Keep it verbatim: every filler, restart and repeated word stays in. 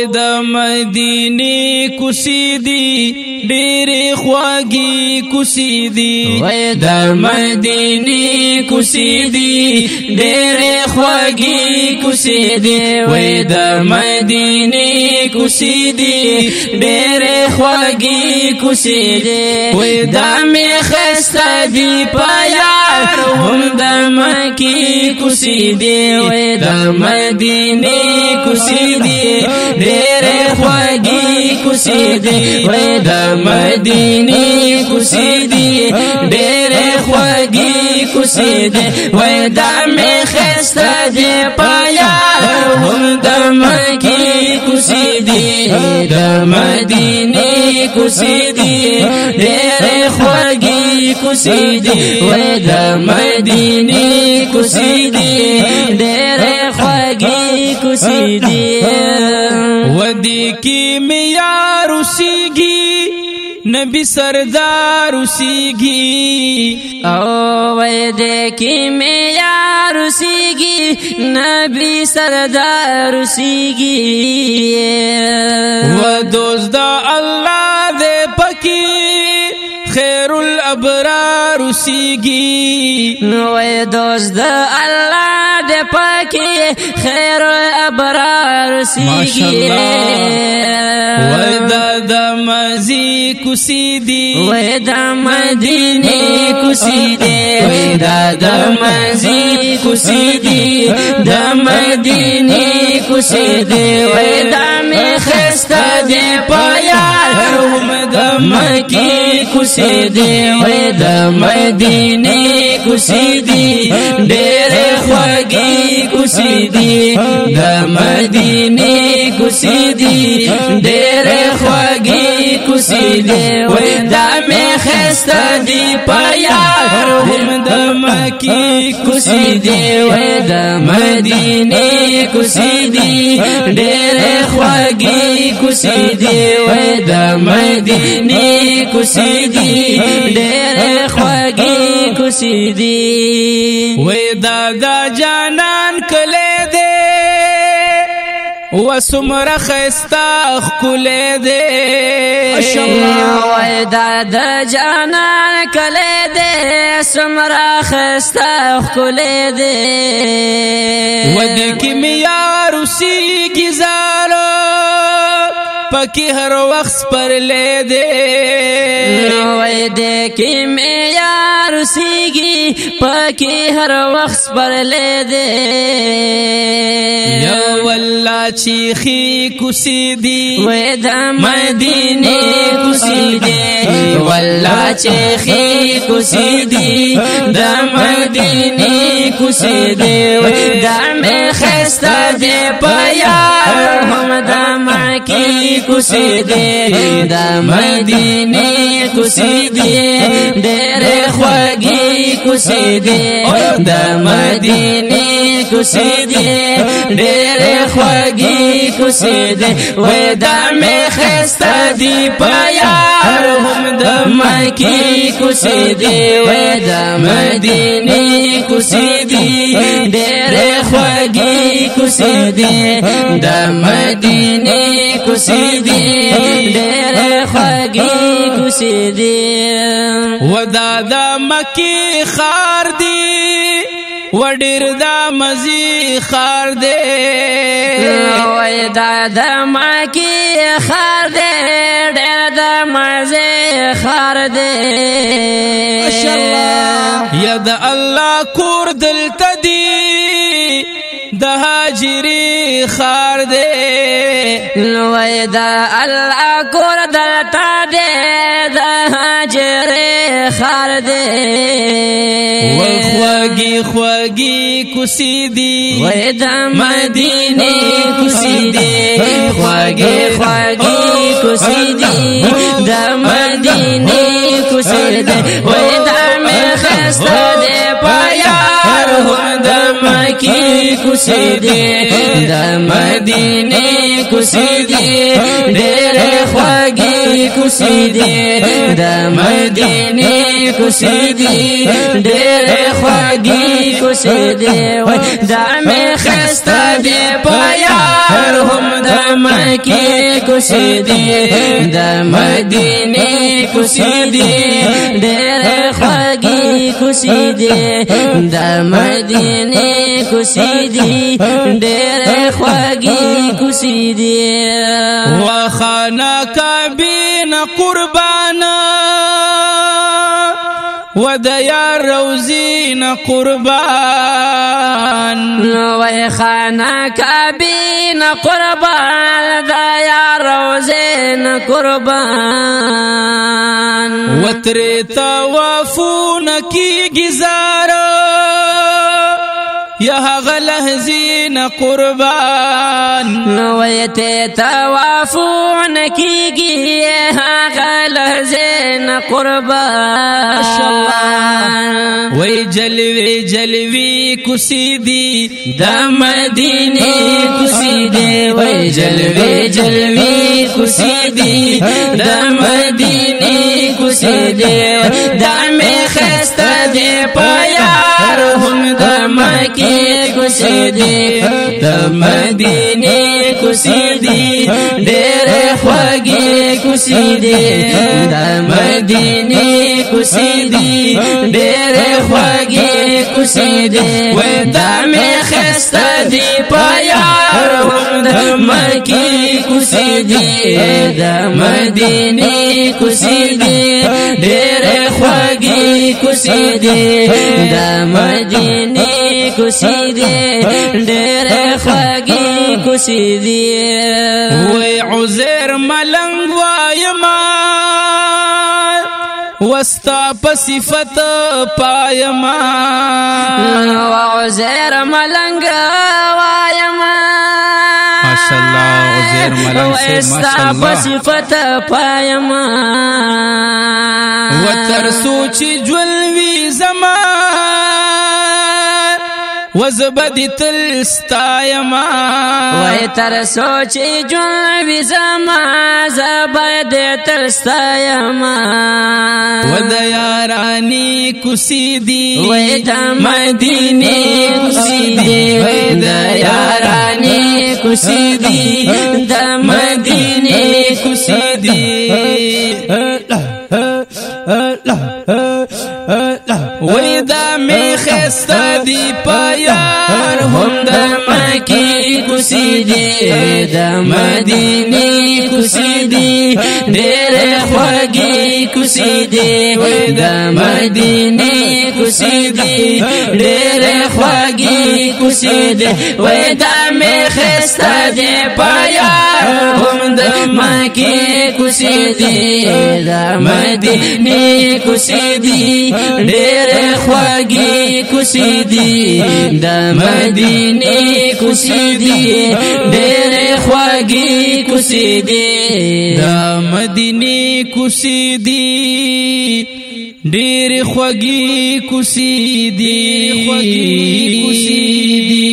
وې د مدینه کوسي دي ډېرې خواږي کوسي دي وې د مدینه کوسي دي ډېرې خواږي کوسي دي وې د مدینه کوسي دي ډېرې خواږي کوسي دي وې د می خسته دي پیار هم د مکی کوسي دي وې د مدینه کوسي دي ډېرې خواږي کوسي دي وې د مدینه کوسي دي ډېرې خواږي کوسي دي وې د می خسته دي پیار هم د مکی کوسي دي د مدینه کوسي دي ډېرې خواږي کوسي دي وې د مدینه کوسي دي ډېرې خواږي کوسي دي ودی کی میار اوسیږي نبی سردار اوسیږي او وې دې کی میار اوسیږي نبی سردار اوسیږي و دوست دا الله دې پکې خیر الابرار اوسیږي وې دوست دا الله دې پکې خیر الابرار اوسیږي وې دا د مزي کوسي دي وې د مدینه کوسي دي وې دا د مزي کوسي دي د مدینه کوسي دي وې دا می خسته دي پیار هم د مکی کوسي دي وې د مدینه کوسي دي ډېرې خواږي کوسي دي د مدینه کوسي دي ډېرې خواږي کوسي دي وې دا می خسته دي پیار هم د مکی کوسي دي وې د مدینه کوسي دي ډېرې خواږي کوسي دي وې د مدینه کوسي دي ډېرې خواږي کوسي دي وې دا د جانان کله دې وسمره خستا خله دې وې دا د جانان کله دې سمره خستا خله دې ودی کی میار اوسیږي زالو پکې هر وخت پر لې دې وې دې کی میار اوسیږي پکې هر وخت پر لې دې یا والله چیخي کوسي دي وې د مدینه کوسي دي والله چیخي کوسي دي د مدینه کوسي دي وې د می خسته دي پیار هم د مکی کوسي دي د مدینه کوسي دي ډېرې خواږي کوسي دي د مدینه کوسي دي ډېرې خواږي کوسي دي وې د می خسته دي پیار هم د مکی کوسي دي وې د مدینه کوسي دي ډېرې خواږي کوسي دي د مدینه کوسي دي ډېرې خواږي کوسي دي ودا د مکی خار دی وډیر د مزي خار دی وای دا د مکی خار دی ډېر د مزي خار دی ماشاءالله یا د الله کور دلته دی د هاجری خار دی وای دا الله کور دلته دی د هاجری خار دی وخواږي خواږي کوسي دي وای د مدینه کوسي دي خواږي خواږي کوسي دي د مدینه کوسي دي وای د می خسته دی پیار هم د مکی کوسي دي د مدینه کوسي دي ډېرې خواږي کوسي دي د مدینه کوسي دي ډېرې خواږي کوسي دي وای د می خسته دی پیار هم د مکی کوسی دی د مدینه کوسی دی ډېر خوږی کوسی دی د مدینه کوسی دی ډېر خوږی کوسی دی وخانا کابین قربانا ودیا روزین قربان وی خانا کابین قربان دیا روزین قربان وتری توافون کی گزارو یا غلحزین قربان نویت توافون کی گی غلحزین قربان وی جلوی جلوی کسی دی دا مدینه کسی دی وی جلوی جلوی کسی دی دا مدینه کسی دی دا می خسته دی پیار هم دا مکی کوسی دی د مدینه کوسی دی ډېر خوږی کوسی دی د مدینه کوسی دی ډېر خوږی کوسی دی و د می خسته دی پیار هم د مکی کوسی دی د مدینه کوسی دی ډېر خوږی کوسی دی د مدینه کوسی دی ډېر خوږی کوسی دی وی عزیر ملنګ وایما وستا په صفت پایما عزیر ملنګ وایما ماشاءالله عزیر ملنګ سے وستا په صفت پایما وتر سوچ جولوی زمان وزبدی تل ستایما وی تر سوچ جولوی زمان زبدی تل ستایما ود یارانی کسی دی وی د مدینه کسی دی وی د یارانی کسی دی د مدینه کسی دی وی دا می خسته دی پیار هم د مکی کوسی دی د مدینه کوسی دی ډېر خوږی کوسی دی د مدینه کوسی دی ډېر خوږی کوسی دی وی دا می خسته دی پیار هم د مکی کوسی دی د مدینه کوسی دی ډېر خوږی کوسی دی د مدینه کوسی دی ډېر خوږی کوسی دی د مدینه کوسی دی ډېر خوږی کوسی دی